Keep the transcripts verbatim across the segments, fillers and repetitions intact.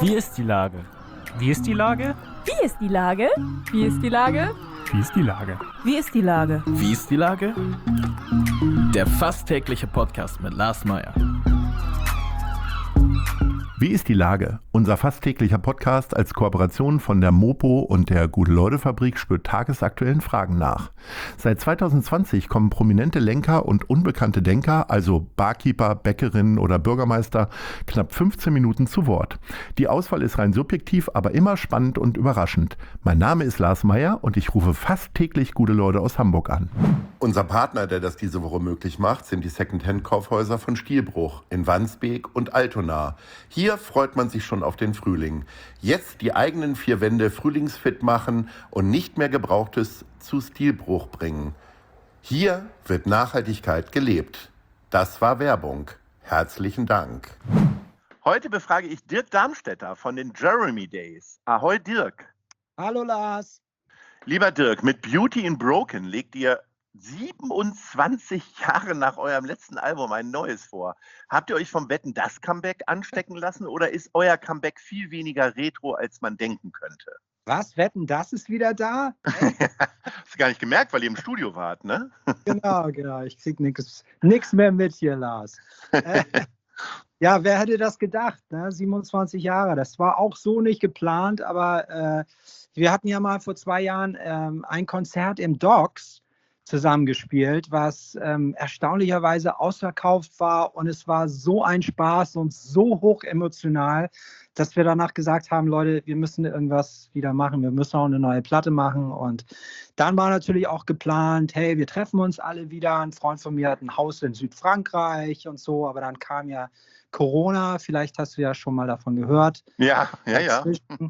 Wie ist die Lage? Wie ist die Lage? Wie ist die Lage? Wie ist die Lage? Wie ist die Lage? Wie ist die Lage? Wie ist die Lage? Der fast tägliche Podcast mit Lars Meyer. Wie ist die Lage? Unser fast täglicher Podcast als Kooperation von der Mopo und der Gute-Leute-Fabrik spürt tagesaktuellen Fragen nach. Seit zwanzig zwanzig kommen prominente Lenker und unbekannte Denker, also Barkeeper, Bäckerinnen oder Bürgermeister, knapp fünfzehn Minuten zu Wort. Die Auswahl ist rein subjektiv, aber immer spannend und überraschend. Mein Name ist Lars Meyer und ich rufe fast täglich gute Leute aus Hamburg an. Unser Partner, der das diese Woche möglich macht, sind die Secondhand-Kaufhäuser von Stielbruch in Wandsbek und Altona. Hier freut man sich schon auf den Frühling. Jetzt die eigenen vier Wände frühlingsfit machen und nicht mehr Gebrauchtes zu Stilbruch bringen. Hier wird Nachhaltigkeit gelebt. Das war Werbung. Herzlichen Dank. Heute befrage ich Dirk Darmstädter von den Jeremy Days. Ahoi Dirk. Hallo Lars. Lieber Dirk, mit Beauty in Broken legt ihr siebenundzwanzig Jahre nach eurem letzten Album ein neues vor. Habt ihr euch vom Wetten das Comeback anstecken lassen oder ist euer Comeback viel weniger retro, als man denken könnte? Was, Wetten das ist wieder da? Hast du gar nicht gemerkt, weil ihr im Studio wart, ne? Genau, genau. Ich krieg nichts nix mehr mit hier, Lars. Äh, ja, wer hätte das gedacht, ne? siebenundzwanzig Jahre. Das war auch so nicht geplant, aber äh, wir hatten ja mal vor zwei Jahren ähm, ein Konzert im Docks zusammengespielt, was ähm, erstaunlicherweise ausverkauft war und es war so ein Spaß und so hoch emotional, dass wir danach gesagt haben, Leute, wir müssen irgendwas wieder machen, wir müssen auch eine neue Platte machen und dann war natürlich auch geplant, hey, wir treffen uns alle wieder, ein Freund von mir hat ein Haus in Südfrankreich und so, aber dann kam ja Corona, vielleicht hast du ja schon mal davon gehört. Ja, ja, ja.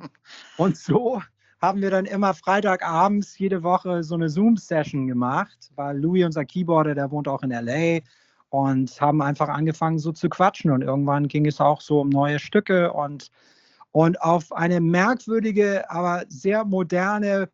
Und so haben wir dann immer Freitagabends jede Woche so eine Zoom-Session gemacht, weil Louis, unser Keyboarder, der wohnt auch in L A und haben einfach angefangen so zu quatschen und irgendwann ging es auch so um neue Stücke und, und auf eine merkwürdige, aber sehr moderne,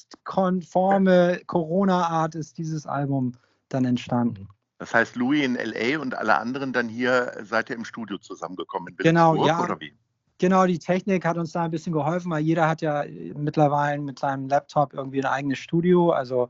postkonforme Corona-Art ist dieses Album dann entstanden. Das heißt, Louis in L A und alle anderen dann hier seid ihr im Studio zusammengekommen in Genau, Würzburg, ja. oder wie? Genau, die Technik hat uns da ein bisschen geholfen, weil jeder hat ja mittlerweile mit seinem Laptop irgendwie ein eigenes Studio. Also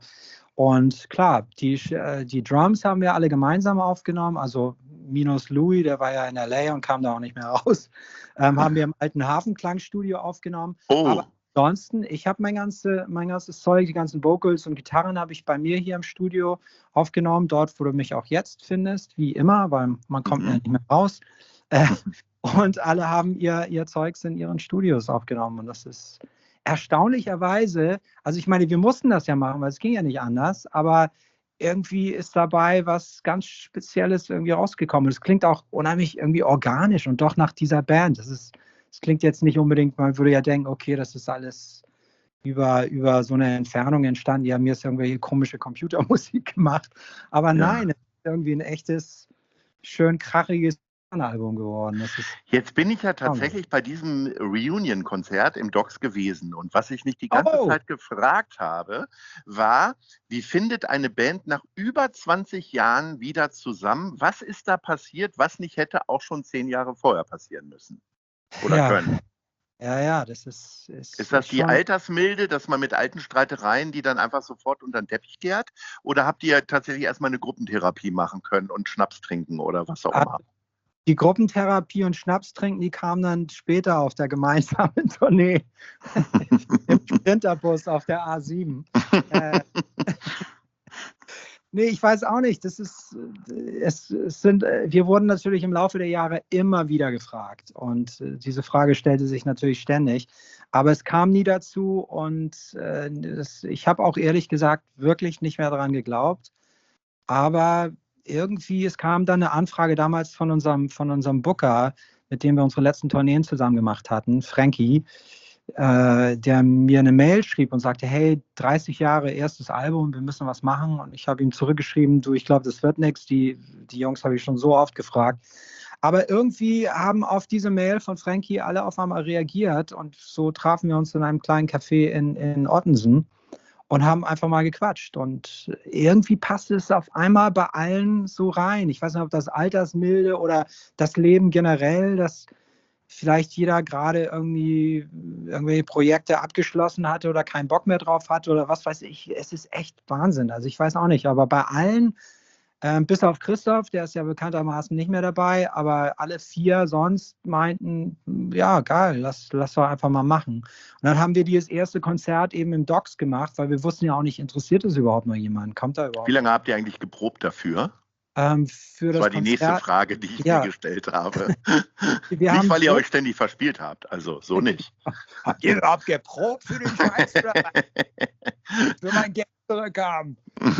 und klar, die, die Drums haben wir alle gemeinsam aufgenommen. Also minus Louis, der war ja in L A und kam da auch nicht mehr raus. Ähm, haben wir im alten Hafenklangstudio aufgenommen. Oh. Aber ansonsten, ich habe mein, ganze, mein ganzes Zeug, die ganzen Vocals und Gitarren habe ich bei mir hier im Studio aufgenommen. Dort, wo du mich auch jetzt findest, wie immer, weil man kommt mhm. ja nicht mehr raus. Äh, Und alle haben ihr, ihr Zeugs in ihren Studios aufgenommen. Und das ist erstaunlicherweise, also ich meine, wir mussten das ja machen, weil es ging ja nicht anders, aber irgendwie ist dabei was ganz Spezielles irgendwie rausgekommen. Und es klingt auch unheimlich irgendwie organisch und doch nach dieser Band. Das ist, das klingt jetzt nicht unbedingt, man würde ja denken, okay, das ist alles über, über so eine Entfernung entstanden. Die haben jetzt irgendwelche komische Computermusik gemacht. Aber nein, ja. Es ist irgendwie ein echtes, schön krachiges Album geworden. Das ist Jetzt bin ich ja tatsächlich bei diesem Reunion-Konzert im Docks gewesen und was ich mich die ganze oh. Zeit gefragt habe, war, wie findet eine Band nach über zwanzig Jahren wieder zusammen? Was ist da passiert, was nicht hätte auch schon zehn Jahre vorher passieren müssen oder ja. können? Ja, ja, das ist... Ist, ist das ist die schon... Altersmilde, dass man mit alten Streitereien, die dann einfach sofort unter den Teppich kehrt? Oder habt ihr tatsächlich erstmal eine Gruppentherapie machen können und Schnaps trinken oder was auch immer? Die Gruppentherapie und Schnaps trinken, die kamen dann später auf der gemeinsamen Tournee im Sprinterbus auf der A sieben. äh, nee, ich weiß auch nicht. Das ist, es, es sind, wir wurden natürlich im Laufe der Jahre immer wieder gefragt und diese Frage stellte sich natürlich ständig. Aber es kam nie dazu und äh, das, ich habe auch ehrlich gesagt wirklich nicht mehr daran geglaubt. Aber irgendwie, es kam dann eine Anfrage damals von unserem, von unserem Booker, mit dem wir unsere letzten Tourneen zusammen gemacht hatten, Frankie, äh, der mir eine Mail schrieb und sagte, hey, dreißig Jahre erstes Album, wir müssen was machen. Und ich habe ihm zurückgeschrieben, du, ich glaube, das wird nichts. Die, die Jungs habe ich schon so oft gefragt. Aber irgendwie haben auf diese Mail von Frankie alle auf einmal reagiert und so trafen wir uns in einem kleinen Café in, in Ottensen. Und haben einfach mal gequatscht. Und irgendwie passt es auf einmal bei allen so rein. Ich weiß nicht, ob das Altersmilde oder das Leben generell, das vielleicht jeder gerade irgendwie irgendwelche Projekte abgeschlossen hatte oder keinen Bock mehr drauf hatte oder was weiß ich. Es ist echt Wahnsinn. Also ich weiß auch nicht, aber bei allen, ähm, bis auf Christoph, der ist ja bekanntermaßen nicht mehr dabei, aber alle vier sonst meinten, ja geil, lass, lass doch einfach mal machen. Und dann haben wir dieses erste Konzert eben im Docks gemacht, weil wir wussten ja auch nicht, interessiert es überhaupt noch jemand? Kommt da überhaupt? Wie lange habt ihr eigentlich geprobt dafür? Ähm, für Das das war die nächste Konzert, Frage, die ich ja. mir gestellt habe. Wir Nicht, haben weil ihr so- euch ständig verspielt habt, also so nicht. Habt ihr überhaupt geprobt für den Scheiß oder für mein Geld zurückkam?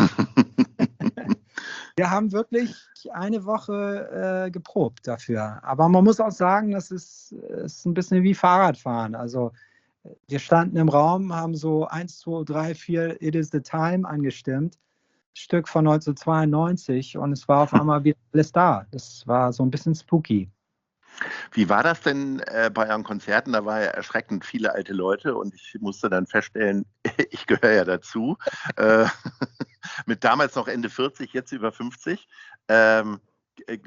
Wir haben wirklich eine Woche äh, geprobt dafür. Aber man muss auch sagen, das ist, ist ein bisschen wie Fahrradfahren. Also wir standen im Raum, haben so eins, zwei, drei, vier It is the Time angestimmt. Stück von neunzehnhundertzweiundneunzig und es war auf einmal wieder alles da. Das war so ein bisschen spooky. Wie war das denn äh, bei euren Konzerten? Da war ja erschreckend viele alte Leute und ich musste dann feststellen, ich gehöre ja dazu. äh, mit damals noch Ende vierzig, jetzt über fünfzig. Ähm, äh,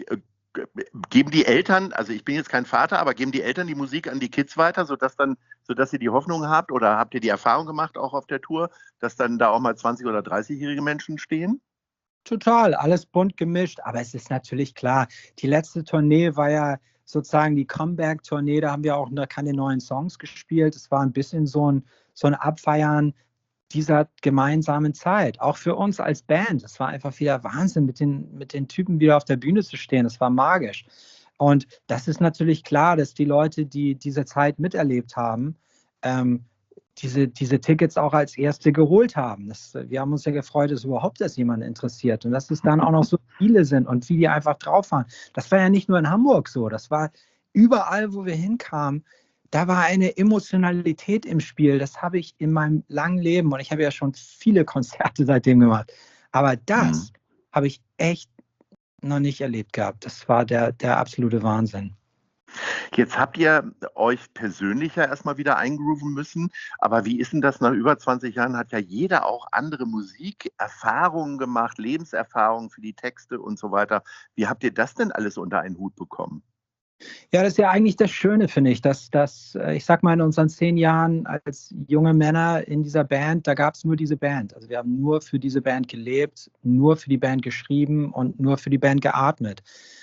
geben die Eltern, also ich bin jetzt kein Vater, aber geben die Eltern die Musik an die Kids weiter, sodass dann, sodass ihr die Hoffnung habt oder habt ihr die Erfahrung gemacht, auch auf der Tour, dass dann da auch mal zwanzig- oder dreißigjährige Menschen stehen? Total, alles bunt gemischt. Aber es ist natürlich klar, die letzte Tournee war ja sozusagen die Comeback-Tournee. Da haben wir auch noch keine neuen Songs gespielt. Es war ein bisschen so ein, so ein Abfeiern dieser gemeinsamen Zeit. Auch für uns als Band. Es war einfach wieder Wahnsinn, mit den, mit den Typen wieder auf der Bühne zu stehen. Es war magisch. Und das ist natürlich klar, dass die Leute, die diese Zeit miterlebt haben, ähm, diese, diese Tickets auch als erste geholt haben. Das, wir haben uns ja gefreut, dass überhaupt das jemand interessiert und dass es dann auch noch so viele sind und wie die einfach drauf waren. Das war ja nicht nur in Hamburg so, das war überall, wo wir hinkamen, da war eine Emotionalität im Spiel. Das habe ich in meinem langen Leben, und ich habe ja schon viele Konzerte seitdem gemacht, aber das mhm. habe ich echt noch nicht erlebt gehabt. Das war der, der absolute Wahnsinn. Jetzt habt ihr euch persönlich ja erstmal wieder eingrooven müssen, aber wie ist denn das nach über zwanzig Jahren? Hat ja jeder auch andere Musikerfahrungen gemacht, Lebenserfahrungen für die Texte und so weiter. Wie habt ihr das denn alles unter einen Hut bekommen? Ja, das ist ja eigentlich das Schöne, finde ich, dass, dass ich sag mal, in unseren zehn Jahren als junge Männer in dieser Band, da gab es nur diese Band. Also wir haben nur für diese Band gelebt, nur für die Band geschrieben und nur für die Band geatmet.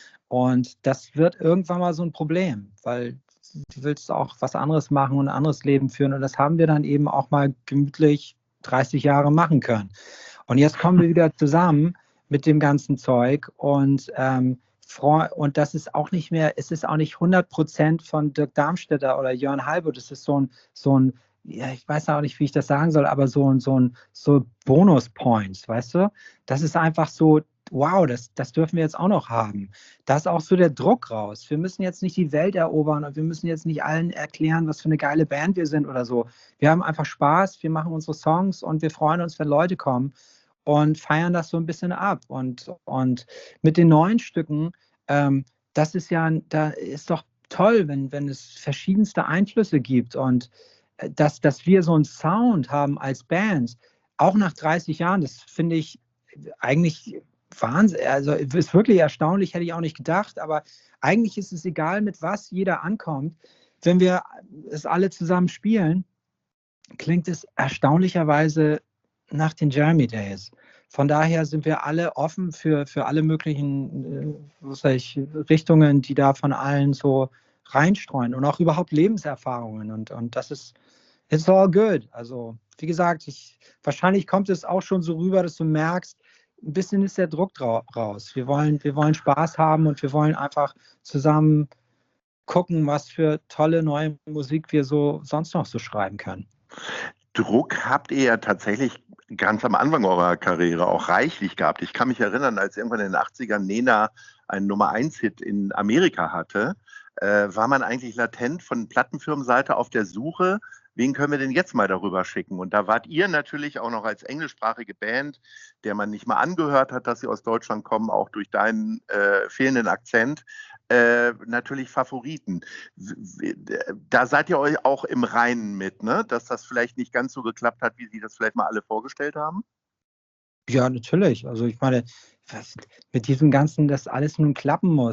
Und das wird irgendwann mal so ein Problem, weil du willst auch was anderes machen und ein anderes Leben führen. Und das haben wir dann eben auch mal gemütlich dreißig Jahre machen können. Und jetzt kommen wir wieder zusammen mit dem ganzen Zeug und ähm, Und das ist auch nicht mehr, es ist auch nicht hundert Prozent von Dirk Darmstädter oder Jörn Halbut. Es ist so ein, so ein, ja, ich weiß auch nicht, wie ich das sagen soll, aber so ein, so ein, so Bonus-Points, weißt du? Das ist einfach so, wow, das, das dürfen wir jetzt auch noch haben. Da ist auch so der Druck raus. Wir müssen jetzt nicht die Welt erobern und wir müssen jetzt nicht allen erklären, was für eine geile Band wir sind oder so. Wir haben einfach Spaß, wir machen unsere Songs und wir freuen uns, wenn Leute kommen und feiern das so ein bisschen ab. Und, und mit den neuen Stücken, ähm, das ist ja, da ist doch toll, wenn, wenn es verschiedenste Einflüsse gibt und äh, dass, dass wir so einen Sound haben als Band, auch nach dreißig Jahren, das finde ich eigentlich Wahnsinn. Also ist wirklich erstaunlich, hätte ich auch nicht gedacht, aber eigentlich ist es egal, mit was jeder ankommt. Wenn wir es alle zusammen spielen, klingt es erstaunlicherweise nach den Jeremy Days. Von daher sind wir alle offen für, für alle möglichen äh, was weiß ich, Richtungen, die da von allen so reinstreuen und auch überhaupt Lebenserfahrungen. Und, und das ist, it's all good. Also, wie gesagt, ich, wahrscheinlich kommt es auch schon so rüber, dass du merkst, ein bisschen ist der Druck raus. Wir wollen, wir wollen Spaß haben und wir wollen einfach zusammen gucken, was für tolle neue Musik wir so sonst noch so schreiben können. Druck habt ihr ja tatsächlich ganz am Anfang eurer Karriere auch reichlich gehabt. Ich kann mich erinnern, als irgendwann in den achtzigern Nena einen Nummer eins Hit in Amerika hatte, äh, war man eigentlich latent von Plattenfirmenseite auf der Suche, wen können wir denn jetzt mal darüber schicken? Und da wart ihr natürlich auch noch als englischsprachige Band, der man nicht mal angehört hat, dass sie aus Deutschland kommen, auch durch deinen äh, fehlenden Akzent, äh, natürlich Favoriten. Da seid ihr euch auch im Reinen mit, ne? Dass das vielleicht nicht ganz so geklappt hat, wie sie das vielleicht mal alle vorgestellt haben? Ja, natürlich. Also ich meine, mit diesem Ganzen, dass alles nun klappen muss.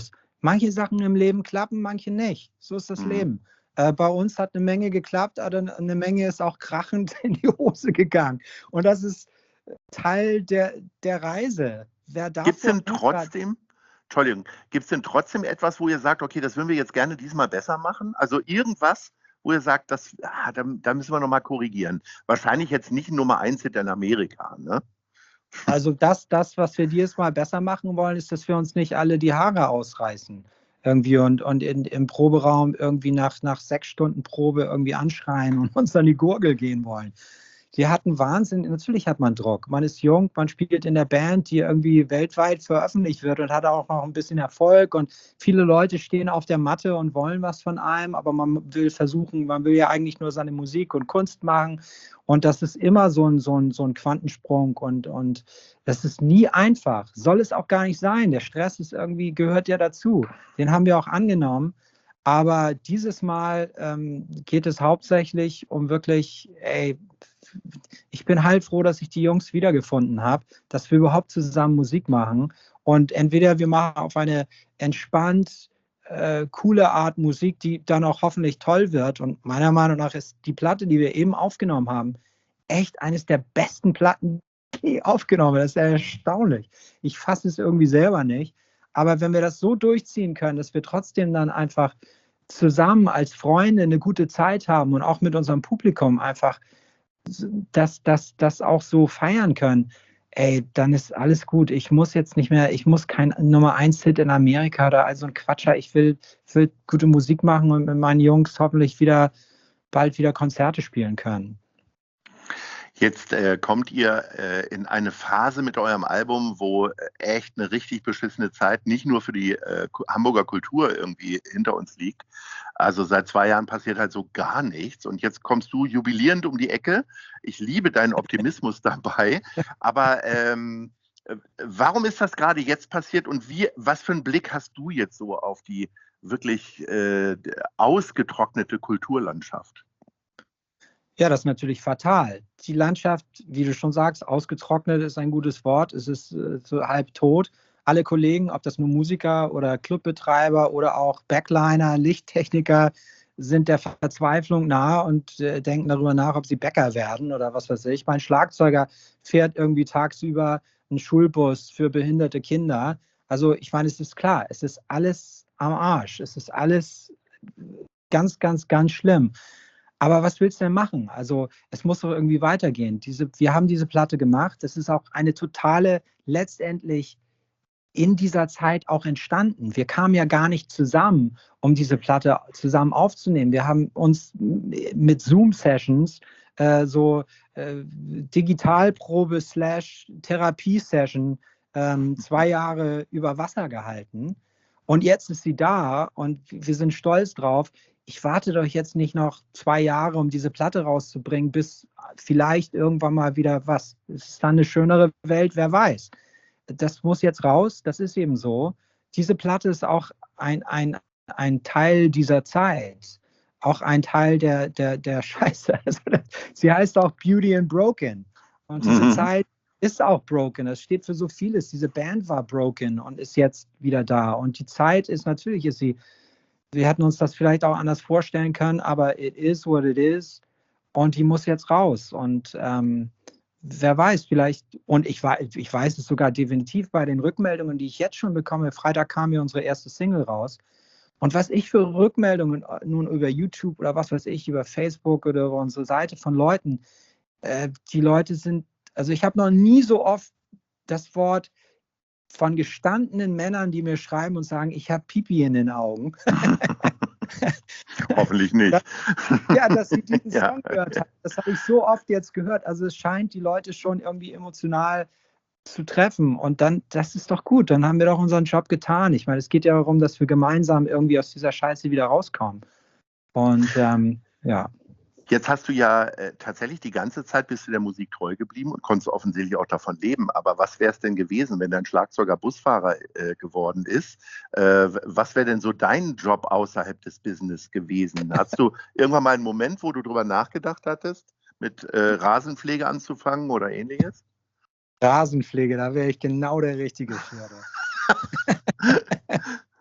manche Sachen im Leben klappen, manche nicht. So ist das Mhm. Leben. Äh, bei uns hat eine Menge geklappt, aber eine Menge ist auch krachend in die Hose gegangen. Und das ist Teil der, der Reise. Wer Gibt es davor denn Angst hat, trotzdem, Entschuldigung, gibt es denn trotzdem etwas, wo ihr sagt, okay, das würden wir jetzt gerne diesmal besser machen? Also irgendwas, wo ihr sagt, das, ah, da, da müssen wir nochmal korrigieren. Wahrscheinlich jetzt nicht Nummer eins Hit in Amerika, ne? also das, das, was wir dieses Mal besser machen wollen, ist, dass wir uns nicht alle die Haare ausreißen irgendwie und, und in, im Proberaum irgendwie nach, nach sechs Stunden Probe irgendwie anschreien und uns an die Gurgel gehen wollen. Wir hatten Wahnsinn, natürlich hat man Druck. Man ist jung, man spielt in der Band, die irgendwie weltweit veröffentlicht wird und hat auch noch ein bisschen Erfolg und viele Leute stehen auf der Matte und wollen was von einem, aber man will versuchen, man will ja eigentlich nur seine Musik und Kunst machen und das ist immer so ein, so ein, so ein Quantensprung und, und das ist nie einfach. Soll es auch gar nicht sein. Der Stress ist irgendwie, gehört ja dazu. Den haben wir auch angenommen. Aber dieses Mal ähm, geht es hauptsächlich um wirklich, ey, ich bin heilfroh, dass ich die Jungs wiedergefunden habe, dass wir überhaupt zusammen Musik machen. Und entweder wir machen auf eine entspannt, äh, coole Art Musik, die dann auch hoffentlich toll wird. Und meiner Meinung nach ist die Platte, die wir eben aufgenommen haben, echt eines der besten Platten, die ich aufgenommen habe. Das ist ja erstaunlich. Ich fasse es irgendwie selber nicht. Aber wenn wir das so durchziehen können, dass wir trotzdem dann einfach zusammen als Freunde eine gute Zeit haben und auch mit unserem Publikum einfach das, das, das auch so feiern können, ey, dann ist alles gut. Ich muss jetzt nicht mehr, ich muss kein Nummer eins Hit in Amerika oder all so ein Quatscher. Ich will, will gute Musik machen und mit meinen Jungs hoffentlich wieder bald wieder Konzerte spielen können. Jetzt äh, kommt ihr äh, in eine Phase mit eurem Album, wo äh, echt eine richtig beschissene Zeit nicht nur für die äh, Hamburger Kultur irgendwie hinter uns liegt. Also seit zwei Jahren passiert halt so gar nichts und jetzt kommst du jubilierend um die Ecke. Ich liebe deinen Optimismus dabei, aber ähm, äh, warum ist das gerade jetzt passiert und wie, was für einen Blick hast du jetzt so auf die wirklich äh, ausgetrocknete Kulturlandschaft? Ja, das ist natürlich fatal. Die Landschaft, wie du schon sagst, ausgetrocknet ist ein gutes Wort. Es ist äh, so halb tot. Alle Kollegen, ob das nur Musiker oder Clubbetreiber oder auch Backliner, Lichttechniker, sind der Verzweiflung nahe und äh, denken darüber nach, ob sie Bäcker werden oder was weiß ich. Mein Schlagzeuger fährt irgendwie tagsüber einen Schulbus für behinderte Kinder. Also ich meine, es ist klar, es ist alles am Arsch. Es ist alles ganz, ganz, ganz schlimm. Aber was willst du denn machen? Also es muss doch irgendwie weitergehen. Diese, wir haben diese Platte gemacht. Das ist auch eine totale, letztendlich in dieser Zeit auch entstanden. Wir kamen ja gar nicht zusammen, um diese Platte zusammen aufzunehmen. Wir haben uns mit Zoom-Sessions äh, so äh, Digitalprobe slash Therapie-Session ähm, zwei Jahre über Wasser gehalten. Und jetzt ist sie da und wir sind stolz drauf. Ich warte doch jetzt nicht noch zwei Jahre, um diese Platte rauszubringen, bis vielleicht irgendwann mal wieder was. Es ist dann eine schönere Welt, wer weiß. Das muss jetzt raus, das ist eben so. Diese Platte ist auch ein, ein, ein Teil dieser Zeit, auch ein Teil der, der, der Scheiße. Also, sie heißt auch Beauty and Broken. Und diese Mhm. Zeit ist auch broken. Das steht für so vieles. Diese Band war broken und ist jetzt wieder da. Und die Zeit ist, natürlich ist sie, wir hätten uns das vielleicht auch anders vorstellen können, aber it is what it is. Und die muss jetzt raus. Und ähm, wer weiß, vielleicht, und ich, ich weiß es sogar definitiv bei den Rückmeldungen, die ich jetzt schon bekomme. Freitag kam ja unsere erste Single raus. Und was ich für Rückmeldungen nun über YouTube oder was weiß ich, über Facebook oder über unsere Seite von Leuten, äh, die Leute sind, also ich habe noch nie so oft das Wort von gestandenen Männern, die mir schreiben und sagen, ich habe Pipi in den Augen. Hoffentlich nicht. Das, ja, dass sie diesen Ja. Song gehört haben. Das habe ich so oft jetzt gehört. Also es scheint die Leute schon irgendwie emotional zu treffen. Und dann, das ist doch gut. Dann haben wir doch unseren Job getan. Ich meine, es geht ja darum, dass wir gemeinsam irgendwie aus dieser Scheiße wieder rauskommen. Und ähm, ja. Jetzt hast du ja äh, tatsächlich die ganze Zeit bist du der Musik treu geblieben und konntest offensichtlich auch davon leben. Aber was wäre es denn gewesen, wenn dein Schlagzeuger Busfahrer äh, geworden ist? Äh, was wäre denn so dein Job außerhalb des Business gewesen? Hast du irgendwann mal einen Moment, wo du drüber nachgedacht hattest, mit äh, Rasenpflege anzufangen oder ähnliches? Rasenpflege, da wäre ich genau der Richtige für.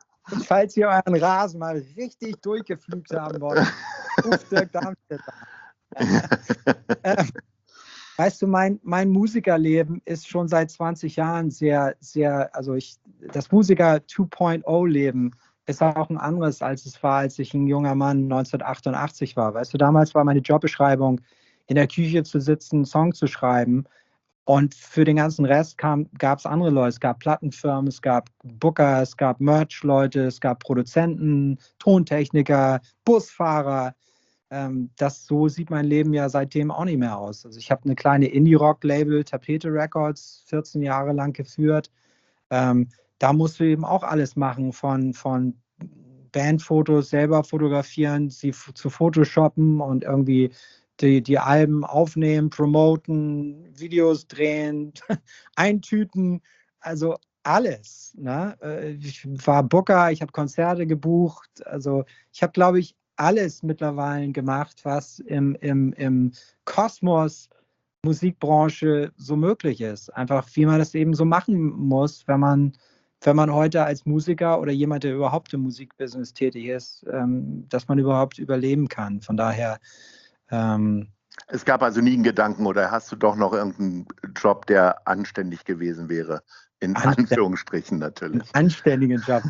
falls ihr euren Rasen mal richtig durchgepflügt haben wollt, ruft Dirk Darmstädter an. ähm, weißt du, mein, mein Musikerleben ist schon seit zwanzig Jahren sehr, sehr, also ich, das Musiker zwei Punkt null Leben ist auch ein anderes, als es war, als ich ein junger Mann neunzehnhundertachtundachtzig war. Weißt du, damals war meine Jobbeschreibung, in der Küche zu sitzen, einen Song zu schreiben. Und für den ganzen Rest gab es andere Leute. Es gab Plattenfirmen, es gab Booker, es gab Merch-Leute, es gab Produzenten, Tontechniker, Busfahrer. Ähm, das, so sieht mein Leben ja seitdem auch nicht mehr aus. Also ich habe eine kleine Indie-Rock-Label, Tapete Records, vierzehn Jahre lang geführt. Ähm, da musst du eben auch alles machen, von, von Bandfotos selber fotografieren, sie f- zu Photoshoppen und irgendwie die, die Alben aufnehmen, promoten, Videos drehen, eintüten, also alles. Ne? Ich war Booker, ich habe Konzerte gebucht, also ich habe, glaube ich, alles mittlerweile gemacht, was im, im, im Kosmos Musikbranche so möglich ist. Einfach, wie man das eben so machen muss, wenn man, wenn man heute als Musiker oder jemand, der überhaupt im Musikbusiness tätig ist, ähm, dass man überhaupt überleben kann. Von daher ähm, Es gab also nie einen Gedanken, oder hast du doch noch irgendeinen Job, der anständig gewesen wäre? In Anständig. Anführungsstrichen natürlich. einen anständigen Job.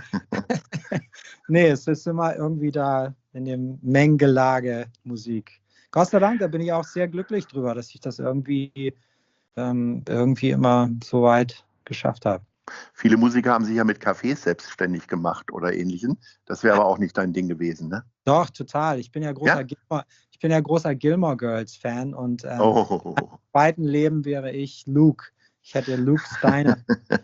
Nee, es ist immer irgendwie da in dem Mengelage Musik. Gott sei Dank, da bin ich auch sehr glücklich drüber, dass ich das irgendwie, ähm, irgendwie immer so weit geschafft habe. Viele Musiker haben sich ja mit Cafés selbstständig gemacht oder Ähnlichem. Das wäre aber auch nicht dein Ding gewesen, ne? Doch, total. Ich bin ja großer, Ja? Gilmore, ich bin ja großer Gilmore Girls Fan und ähm, Oh. im zweiten Leben wäre ich Luke. Ich hätte Luke Steiner.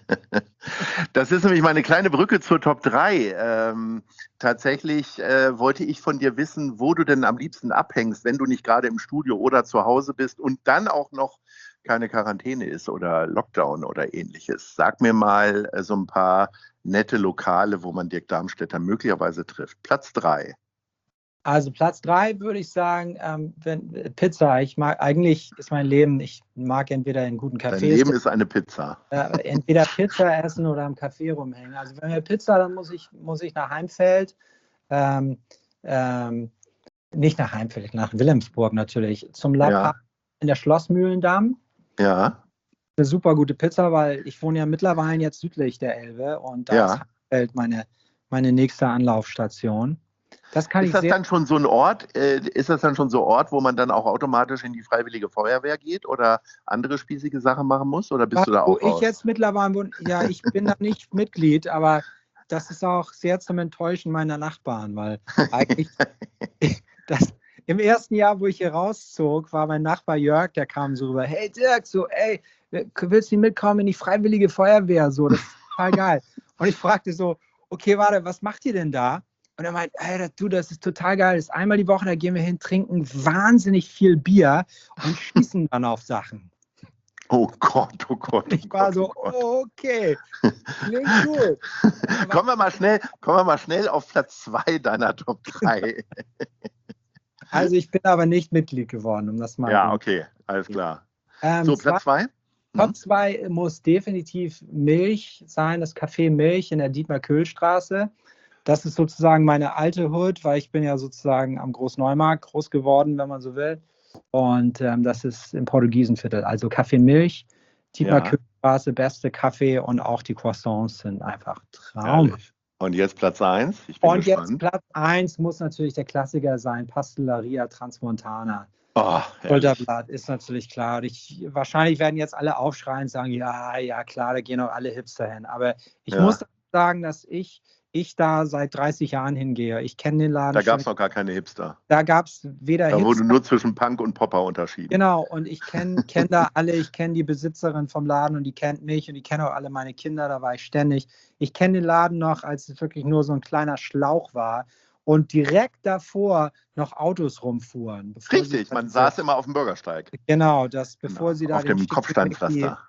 Das ist nämlich meine kleine Brücke zur Top drei. Ähm, tatsächlich äh, wollte ich von dir wissen, wo du denn am liebsten abhängst, wenn du nicht gerade im Studio oder zu Hause bist und dann auch noch keine Quarantäne ist oder Lockdown oder Ähnliches. Sag mir mal äh, so ein paar nette Lokale, wo man Dirk Darmstädter möglicherweise trifft. Platz drei. Also Platz drei würde ich sagen, ähm, wenn, Pizza. Ich mag, eigentlich ist mein Leben, ich mag entweder in guten Dein Cafés, Leben ist eine Pizza. äh, entweder Pizza essen oder im Café rumhängen. Also wenn wir Pizza, dann muss ich, muss ich nach Heimfeld, ähm, ähm, nicht nach Heimfeld, nach Wilhelmsburg natürlich, zum La Ja. Paz in der Schlossmühlendamm. Ja, Eine super gute Pizza, weil ich wohne ja mittlerweile jetzt südlich der Elbe und da Ja. ist Heimfeld meine, meine nächste Anlaufstation. Das kann ist ich das sehr dann schon so ein Ort, äh, ist das dann schon so ein Ort, wo man dann auch automatisch in die Freiwillige Feuerwehr geht oder andere spießige Sachen machen muss? Oder bist du da Wo auch ich raus? jetzt mittlerweile wohne, ja, ich bin da nicht Mitglied, aber das ist auch sehr zum Enttäuschen meiner Nachbarn, weil eigentlich das, im ersten Jahr, wo ich hier rauszog, war mein Nachbar Jörg, der kam so rüber, hey Dirk, so, ey, willst du mitkommen in die Freiwillige Feuerwehr? So, das ist total geil. Und ich fragte so, okay, warte, was macht ihr denn da? Und er meint, ey, du, das ist total geil. Das ist einmal die Woche, da gehen wir hin, trinken wahnsinnig viel Bier und schießen dann auf Sachen. Oh Gott, oh Gott. Und ich oh war Gott, so, oh Gott. oh, okay, klingt gut. Kommen wir mal schnell, kommen wir mal schnell auf Platz zwei deiner Top drei. Also ich bin aber nicht Mitglied geworden, um das mal. Ja, okay, alles klar. Ähm, So, zwei, Platz zwei? Top zwei muss definitiv Milch sein, das Café Milch in der Dietmar-Köhl-Straße. Das ist sozusagen meine alte Hood, weil ich bin ja sozusagen am Großneumarkt groß geworden, wenn man so will. Und ähm, das ist im Portugiesenviertel. Also Café Milch, Dietmar-Köhl-Straße, beste Kaffee und auch die Croissants sind einfach Traum. Herrlich. Und jetzt Platz eins. Ich bin Und gespannt. jetzt Platz eins muss natürlich der Klassiker sein, Pastellaria Transmontana. Oh, herrlich. Schulterblatt ist natürlich klar. Und ich, wahrscheinlich werden jetzt alle aufschreien und sagen, ja, ja, klar, da gehen auch alle Hipster hin. Aber ich Ja. muss sagen, dass ich, ich da seit dreißig Jahren hingehe. Ich kenne den Laden Da gab es schon. noch gar keine Hipster. Da gab es weder Da wurde Hipster, nur zwischen Punk und Popper unterschieden. genau, und ich kenne kenn da alle, ich kenne die Besitzerin vom Laden und die kennt mich und die kennen auch alle meine Kinder, da war ich ständig. Ich kenne den Laden noch, als es wirklich nur so ein kleiner Schlauch war und direkt davor noch Autos rumfuhren. bevor sie Richtig, da man diese- saß immer auf dem Bürgersteig. Genau, das, bevor Genau, sie da auf dem den Kopfsteinpflaster.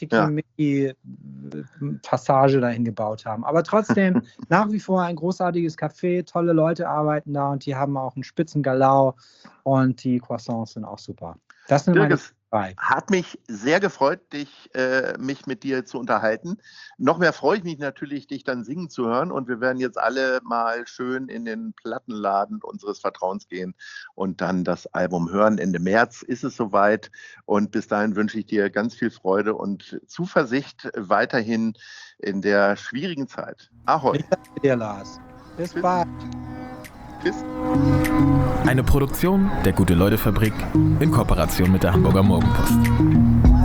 Schickimicki-Passage dahin gebaut haben. Aber trotzdem nach wie vor ein großartiges Café, tolle Leute arbeiten da und die haben auch einen spitzen Galau und die Croissants sind auch super. Das sind Dirk, meine es, Bye. Hat mich sehr gefreut, dich, äh, mich mit dir zu unterhalten. Noch mehr freue ich mich natürlich, dich dann singen zu hören. Und wir werden jetzt alle mal schön in den Plattenladen unseres Vertrauens gehen und dann das Album hören. Ende März ist es soweit. Und bis dahin wünsche ich dir ganz viel Freude und Zuversicht weiterhin in der schwierigen Zeit. Ahoi. Ich danke dir, Lars. Bis Tschüss. bald. Tschüss. Eine Produktion der Gute-Leute-Fabrik in Kooperation mit der Hamburger Morgenpost.